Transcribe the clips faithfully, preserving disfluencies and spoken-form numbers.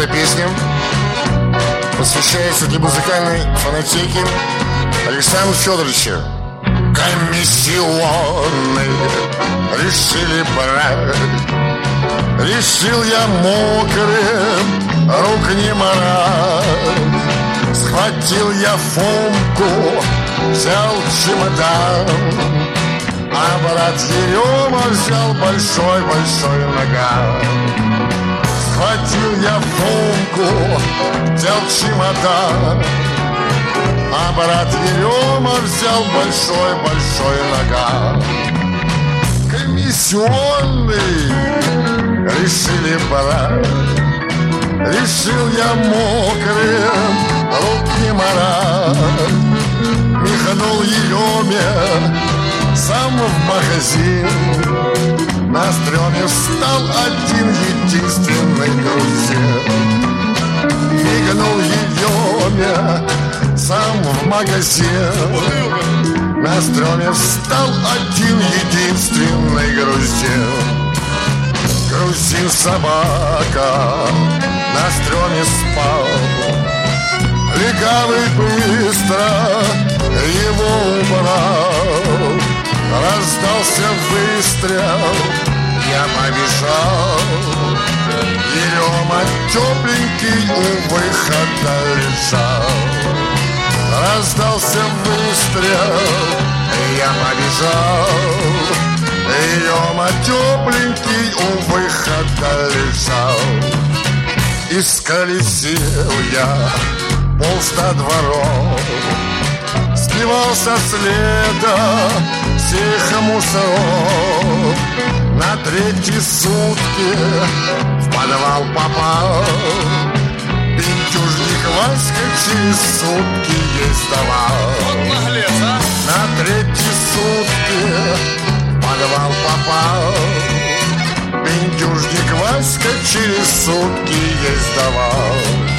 Эта песня посвящается для музыкальной фонотеки Александру Федоровичу. Комиссионные решили брать. Решил я мокрым рук не марать. Схватил я Фомку, взял чемодан, а брат Ерема взял большой-большой наган. Схватил я Фомку, взял чемодан, а брат Ерема взял большой-большой наган. Комиссионный решили брать. Решил я мокрым рук не марать. Миханул Ереме сам в магазин. На стреме встал один единственный грузин. Мигнул Ереме сам в магазин. На стреме встал один единственный грузин. Грузин собака на стреме спал. Легавый быстро его убрал. Раздался выстрел, я побежал. Ерема тепленький у выхода лежал. Раздался выстрел, я побежал. Ерема тепленький у выхода лежал. Исколесил я полста дворов, сбивал со следа всех мусоров. На третьи сутки в подвал попал. Пентюжник Васька через сутки есть давал. Вот наглец, а! На третьи сутки в подвал попал. Пентюжник Васька через сутки есть давал.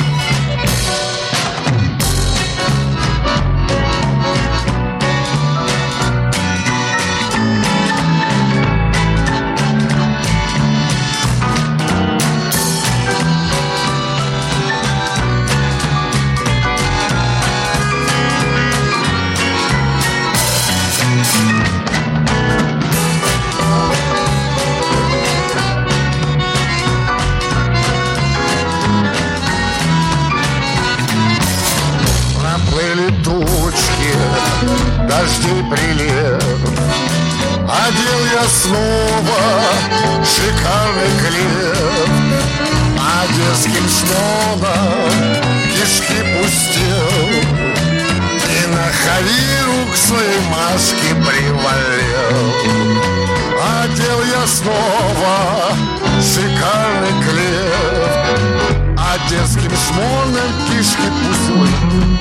Дождей прилив, одел я снова шикарный клеп, одесским шмоном кишки пустил и на Хавиру к своей Машке привалил. Одел я снова шикарный клеп, одесским шмоном кишки пустил.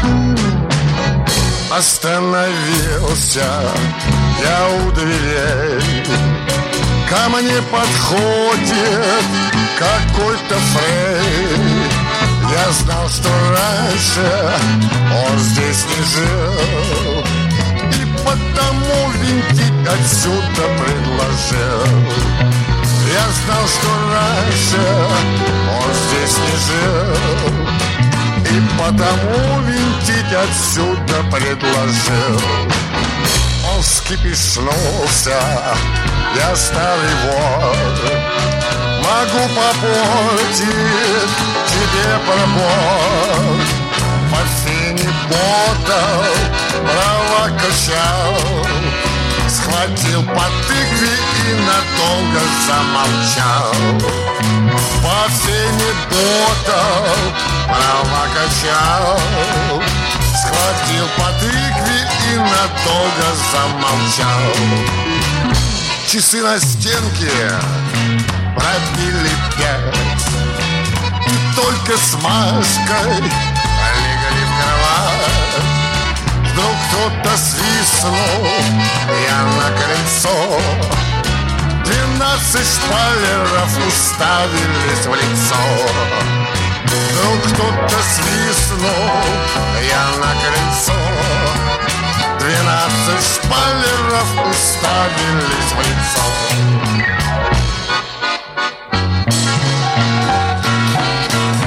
Остановился я у дверей. Ко мне подходит какой-то фрей. Я знал, что раньше он здесь не жил, и потому винтить отсюда предложил. Я знал, что раньше он здесь не жил, и потому винтить отсюда предложил. Он вскипишнулся, я старый вор, могу попортить тебе пробор. По фене ботал, права качал, схватил по тыкве и надолго замолчал. По фене ботал, права качал, схватил по тыкве и надолго замолчал. Часы на стенке пробили пять, и только с Машкой легли в кровать. Вдруг кто-то свистнул, я на крыльцо. Двенадцать шпалеров уставились в лицо. Вдруг кто-то свистнул, я на крыльцо. Двенадцать шпалеров уставились в лицо.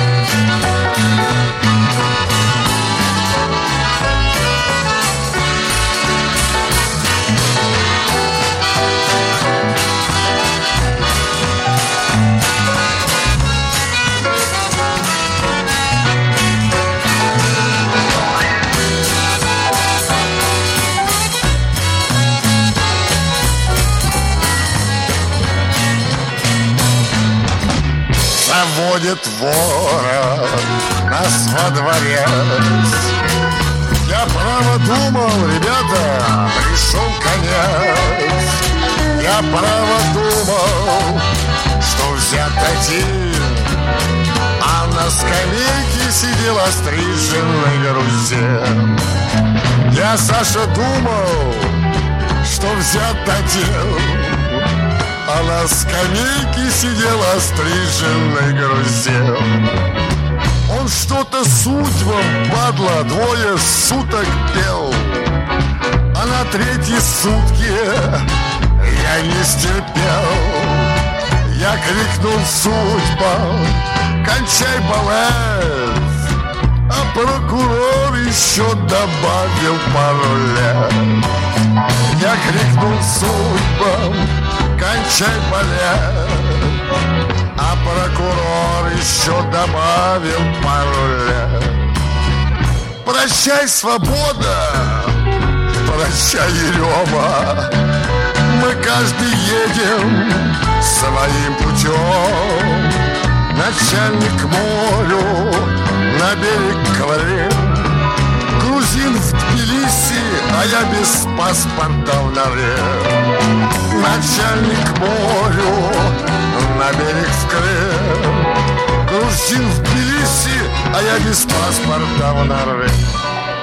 проводит ворог нас во дворец. Я право думал, ребята, пришел конец. Я право думал, что взят один, а на скамейке сидел остриженный грузин. Я, Саша, думал, что взят один, а на скамейке сидел остриженный грузин. Он что-то судьбам, падла, двое суток пел, а на третьи сутки я не стерпел. Я крикнул судьбам: кончай балет, а прокурор еще добавил пару лет. Я крикнул судьбам: кончай балет, а прокурор еще добавил пару лет. Прощай, свобода, прощай, Ерема, мы каждый едем своим путем. Начальник к морю, на берег Крым, грузин в Тбилиси, а я без паспорта в норе. Начальник к морю, на берег в Крым, грузин в Тбилиси, а я без паспорта в норе.